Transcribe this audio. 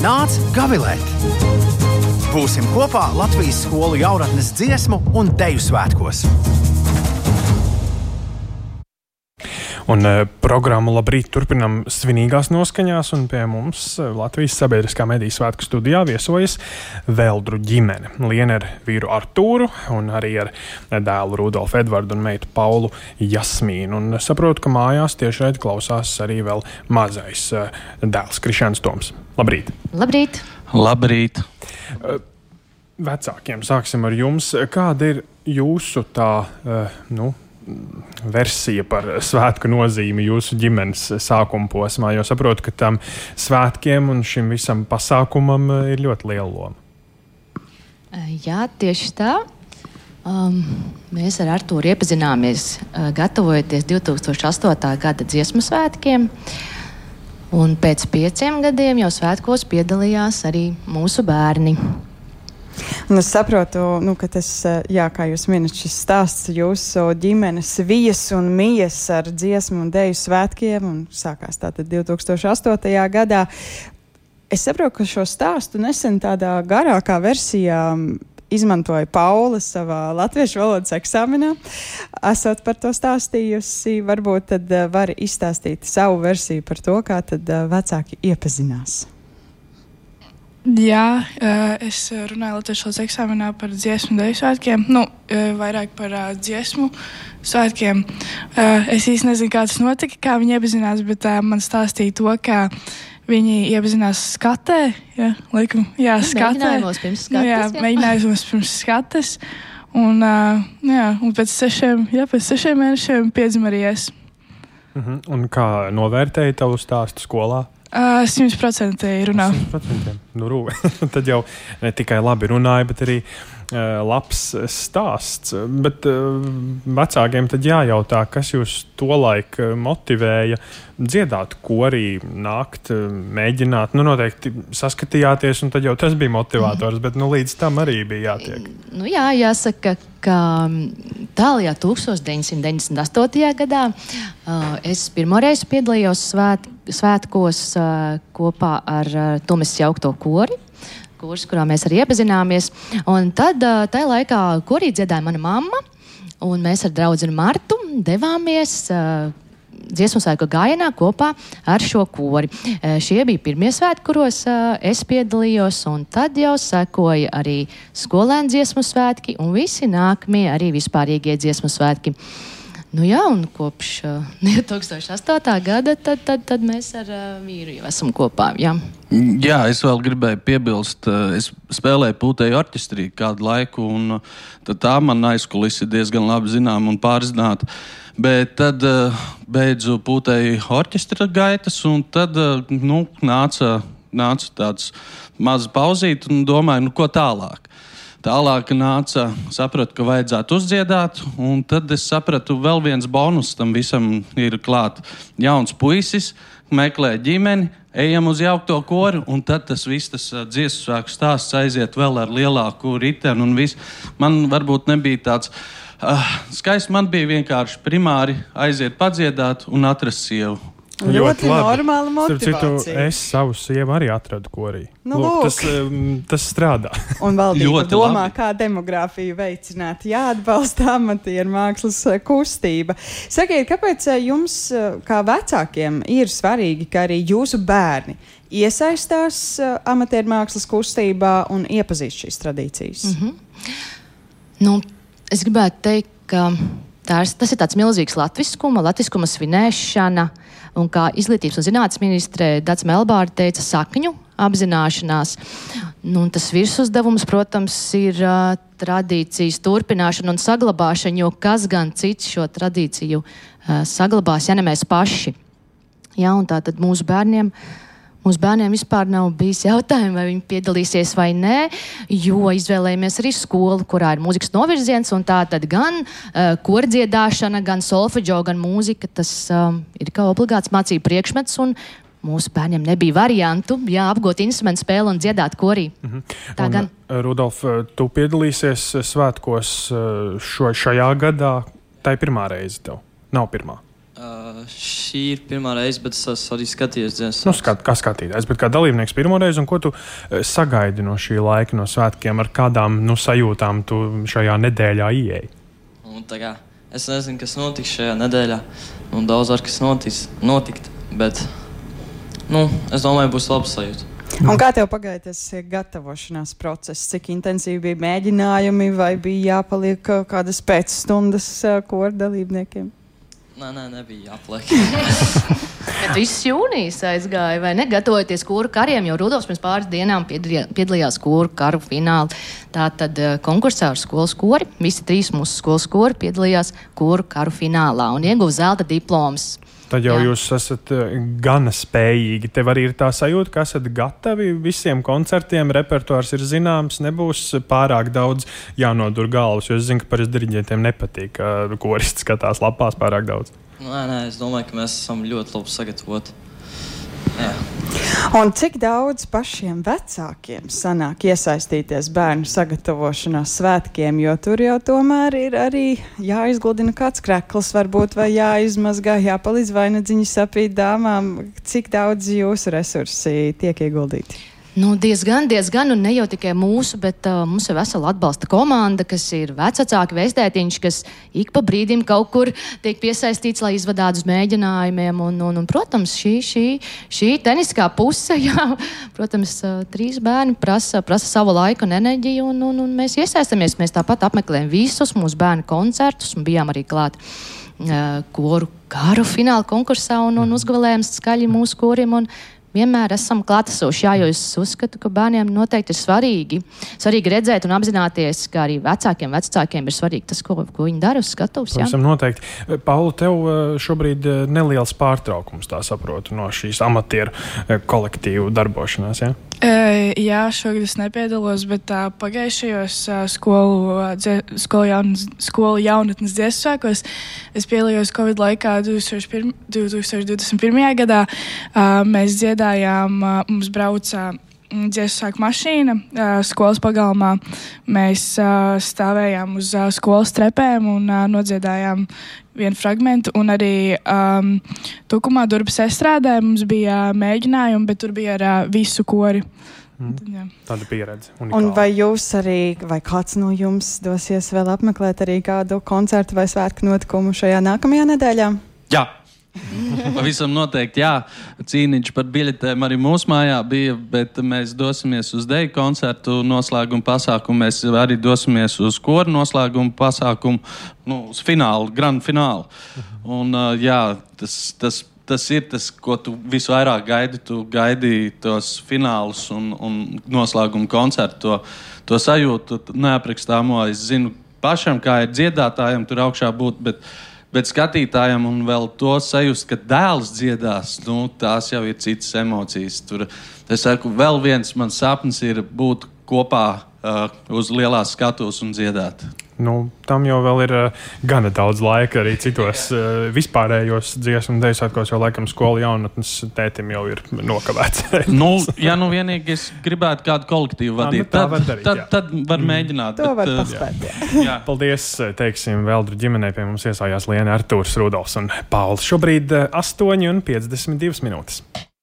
Nāc gavilēt! Būsim kopā Latvijas skolu jauratnes dziesmu un deju svētkos. Un programmu Labrīt turpinam svinīgās noskaņās, un pie mums Latvijas sabiedriskā mediju svētku studijā viesojas Veldru ģimene. Liena ar vīru Artūru un arī ar dēlu Rudolfu Edvardu un meitu Paulu Jasmīnu. Un saprotu, ka mājās tiešraidi klausās arī vēl mazais dēls Krišjāns Toms. Labrīt! Labrīt! Labrīt! Vecākiem sāksim ar jums. Kāda ir jūsu tā, versija par svētku nozīmi jūsu ģimenes sākuma posmā, jo saprotu, ka tam svētkiem un šim visam pasākumam ir ļoti liela loma. Jā, tieši tā. Mēs ar Artūru iepazināmies gatavojoties 2008. gada dziesmu svētkiem, un pēc 5 gadiem jau svētkos piedalījās arī mūsu bērni. Un es saprotu, ka tas, kā jūs minat, šis stāsts jūsu ģimenes vijas un mijas ar dziesmu un deju svētkiem un sākās tātad 2008. gadā. Es saprotu, ka šo stāstu nesen tādā garākā versijā izmantoja Paula savā latviešu valodas eksāmenā. Esot par to stāstījusi, varbūt tad var izstāstīt savu versiju par to, kā tad vecāki iepazinās. Jā, es runāju latviešu valodas eksāmenā par dziesmu deju svētkiem, vairāk par dziesmu svētkiem. Es īsti nezinu, kā tas notika, kā viņi iepazinās, bet man stāstīja to, kā viņi iepazinās skatē. Skatē. Mēģinājumos pirms skates. Un pēc 6 mēnešiem piedzima arī es. Un kā novērtēja tavu stāstu skolā? 100% runā. 100%. Tad jau ne tikai labi runāja, bet arī labs stāsts. Bet vecākiem tad jājautā, kas jūs tolaik motivēja dziedāt korī, nākt, mēģināt. Noteikti saskatījāties, un tad jau tas bija motivators, bet līdz tam arī bija jātiek. Jāsaka, ka tālajā 1998. gadā es pirmoreiz piedalījos svētkos kopā ar Tomes jaukto kori, kurā mēs arī iepazināmies. Un tad tajā laikā korī dziedāja mana mamma, un mēs ar draudzeni Martu devāmies dziesmu svētku gājienā kopā ar šo kori. Šie bija pirmie svētki, kuros es piedalījos, un tad jau sekoja arī skolēnu dziesmu svētki, un visi nākamie arī vispārīgie dziesmu svētki. Un kopš 2008. gada tad mēs ar vīru jau esam kopā. Jā, es vēl gribēju piebilst, es spēlēju pūtēju orķestrī kādu laiku, un tā man aizkulisi diezgan labi zinām un pārzināta. Bet tad beidzu pūtēju orķestra gaitas, un tad nāca tāds maza pauzīt, un domāju, ko tālāk. Tālāk sapratu, ka vajadzētu uzdziedāt, un tad es sapratu, vēl viens bonus tam visam ir klāt. Jauns puisis, meklē ģimeni, ejam uz jaukto koru, un tad tas viss, tas dziesmu svētku stāsts aiziet vēl ar lielāku ritenu, un viss. Man varbūt nebija tāds skaists, man bija vienkārši primāri aiziet padziedāt un atrast sievu. Ļoti normāla motivācija. Citu, es savu sievu arī atradu korī. Tas strādā. Un valdība domā, kā demogrāfiju veicināt. Jāatbalsta amatieru mākslas kustība. Sakiet, kāpēc jums, kā vecākiem, ir svarīgi, ka arī jūsu bērni iesaistās amatieru mākslas kustībā un iepazīst šīs tradīcijas? Es gribētu teikt, ka tas ir tāds milzīgs latviskuma svinēšana. Un kā izglītības un zinātnes ministre Dats Melbārde teica, sakņu apzināšanās. Tas virsuzdevums, protams, ir tradīcijas turpināšana un saglabāšana, jo kas gan cits šo tradīciju saglabās, ja ne mēs paši. Un tātad mūsu bērniem vispār nav bijis jautājumi, vai viņi piedalīsies vai nē, jo izvēlējamies arī skolu, kurā ir mūzikas novirziens, un tā tad gan kordziedāšana, gan solfeģo, gan mūzika, tas ir kā obligāts mācību priekšmets, un mūsu bērniem nebija variantu, apgūt instrumentu spēli un dziedāt korī. Tā gan. Rudolf, tu piedalīsies svētkos šajā gadā, tā ir pirmā reize tev, nav pirmā? Šī ir pirmā reize, bet es arī skatījos dziesmu. Kā skatītājs, bet kā dalībnieks pirmo reizi, un ko tu sagaidi no šī laika, no svētkiem, ar kādām sajūtām tu šajā nedēļā ieeji? Es nezinu, kas notiks šajā nedēļā, un daudz var kas notikt, bet es domāju, būs labs sajūta. Un kā tev pagāja tas gatavošanās process? Cik intensīvi bija mēģinājumi, vai bija jāpaliek kādas pēcstundas kora dalībniekiem? Nē, nebija jāpliek. Bet viss jūnijas aizgāja, vai ne? Gatavojoties koru kariem, jo Rudolfs pirms pāris dienām piedalījās koru karu fināli. Tātad konkursā ar skolas kori, visi 3 mūsu skolas kori piedalījās koru karu finālā un ieguva zelta diplomas. Tad jau jūs esat gana spējīgi. Tev arī ir tā sajūta, ka esat gatavi visiem koncertiem, repertuārs ir zināms, nebūs pārāk daudz jānodur galvas, jo es zinu, ka parasti diriģentiem nepatīk, ka koristi skatās lapās pārāk daudz. Nē, es domāju, ka mēs esam ļoti labi sagatavoti. Jā. Un cik daudz pašiem vecākiem sanāk iesaistīties bērnu sagatavošanās svētkiem, jo tur jau tomēr ir arī jāizgludina kāds krekls, varbūt, vai jāizmazgā, jāpalīdz vainagdziņu sapīt dāmām. Cik daudz jūsu resursi tiek ieguldīti? Diezgan, un ne jau tikai mūsu, bet mums ir vesela atbalsta komanda, kas ir vecāki vēstētiņš, kas ik pa brīdim kaut kur tiek piesaistīts, lai izvadātu uz mēģinājumiem. Un, protams, šī teniskā puse, jā, protams, 3 bērni prasa savu laiku un enerģiju, un mēs iesaistamies. Mēs tāpat apmeklējam visus mūsu bērnu koncertus un bijām arī klāt koru karu fināla konkursā un uzgavilējām skaļi mūsu koriem un vienmēr esam klātesoši, jo es uzskatu, ka bērniem noteikti ir svarīgi redzēt un apzināties, ka arī vecākiem ir svarīgi tas, ko viņi dara uz skatuves. Pavisam noteikti. Paula, tev šobrīd neliels pārtraukums, tā saprotu, no šīs amatieru kolektīvu darbošanās, jā? Jā, šogad es nepiedalos, bet pagājušajos skolu jaunatnes dziesmu svētkos es piedalījos Covid laikā 2021. gadā. Mēs dziedājām, mums brauca dziesmu svētku mašīna skolas pagalmā. Mēs stāvējām uz skolas trepēm un nodziedājām vienu fragmentu, un arī Tukumā Durpes estrādē mums bija mēģinājumi, bet tur bija ar visu kori. Tāda pieredze. Unikāla. Un vai jūs arī, vai kāds no jums dosies vēl apmeklēt arī kādu koncertu vai svētku notikumu šajā nākamajā nedēļā? Jā. Pavisam noteikti, jā. Cīniņš par biļetēm arī mūsu mājā bija, bet mēs dosimies uz deju koncertu noslēgumu pasākumu. Mēs arī dosimies uz koru noslēgumu pasākumu, uz finālu, grand finālu. Un jā, tas ir tas, ko tu visvairāk gaidi. Tu gaidi tos finālus un noslēgumu koncertu, to sajūtu neaprakstāmo. Es zinu pašam, kā ir dziedātājiem tur augšā būt, bet skatītājiem un vēl to sajust, ka dēls dziedās, tās jau ir citas emocijas. Tur, es saku, vēl viens mans sapnis ir būt kopā uz lielās skatuves un dziedāt. Tam jau vēl ir gana daudz laika arī citos vispārējos dziesmu un deju svētkos, jo laikam skolu jaunatnes tētim jau ir nokavēts. Vienīgi es gribētu kādu kolektīvu vadīt. Tad var mēģināt. To var paspēt. Jā. Paldies, teiksim, Veldru ģimenei. Pie mums iesājās Liena, Artūrs, Rudolfs un Pauls. Šobrīd 8:52 minūtes.